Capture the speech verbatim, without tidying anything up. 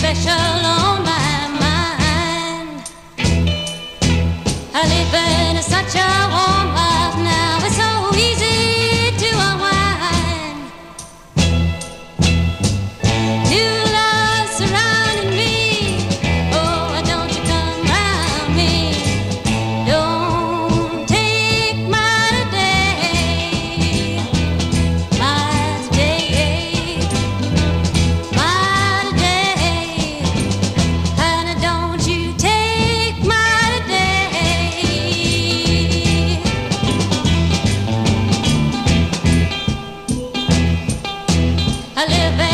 special on my mind. I live in such a warm life now, it's so easy to unwind. New love surrounding me, oh, why don't you come round me? Don't take my today, my today, my today, and don't you take my today. I live